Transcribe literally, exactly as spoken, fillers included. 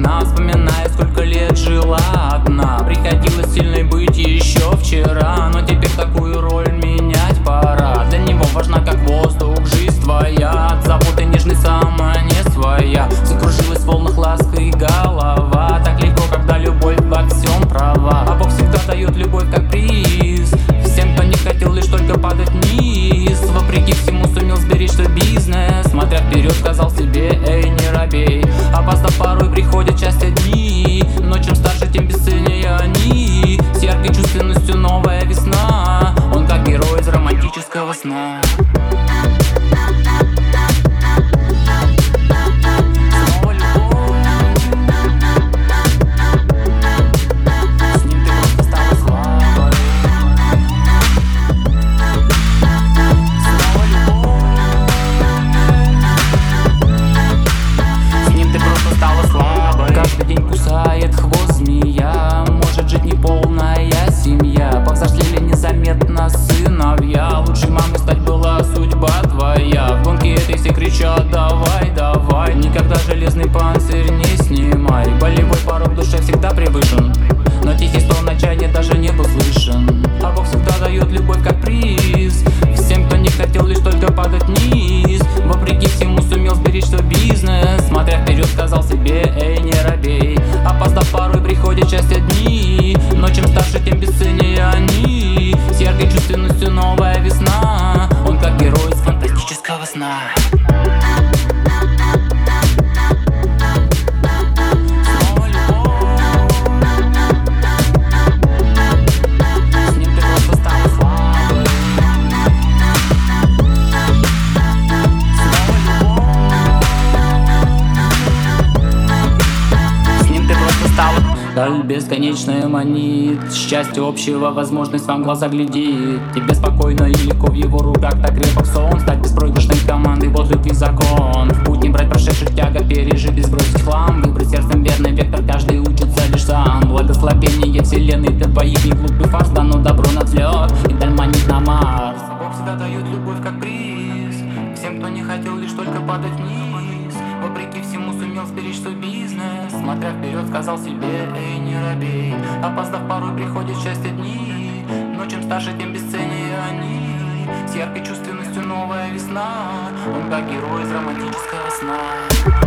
окна, вспоминая, сколько лет жила одна. Приходилось сильной быть еще вчера, но теперь такую роль менять пора. Для него важна как воздух жизнь твоя, от заботы нежной сама не своя. Закружилась в волнах ласк и голова, так легко, когда любовь во всем права. А Бог всегда дает любовь как приз всем, кто не хотел лишь только падать вниз. Вопреки всему сумел сберечь свой бизнес, смотря вперед, сказал себе: эй, не робей. Опоздав порой приходят счастья дни, но чем старше, тем бесценнее они. С яркой чувственностью новая весна, он как герой из романтического сна. Каждый день кусает хвост змея, может жить неполная семья. Повзрослели незаметно сыновья, лучшей мамой стать была судьба твоя. В гонке этой все кричат: давай, давай, никогда железный панцирь не снимай. Болевой порог в душе всегда превышен, но тихий стон отчаяния даже не был слышен. А Бог всегда дает любовь как приз всем, кто не хотел лишь только падать вниз. Вопреки всему сумел сберечь свой бизнес, смотря вперед, сказал себе: эй, не робей. Опоздав порой приходят счастья дни, но чем старше, тем бесценнее они. С яркой чувственностью новая весна, он как герой из фантастического сна. Даль бесконечная манит, счастье общего, возможность вам глаза глядит. Тебе спокойно и легко в его руках, так крепок сон. Стать беспроигрышной командой, вот любви закон. В путь не брать прошедших тягот, пережить и сбросить хлам. Выбрать сердцем верный вектор, каждый учится лишь сам. Благословение вселенной для двоих, не глупый фарс, дано добро на взлет, и даль манит на Марс. Бог всегда дает любовь как приз всем, кто не хотел лишь только падать вниз. Вопреки всему сумел сберечь свой бизнес, смотря вперед, сказал себе: эй, не робей. Опоздав порой приходят счастья дни, но чем старше, тем бесценнее они. С яркой чувственностью новая весна, он как герой из романтического сна.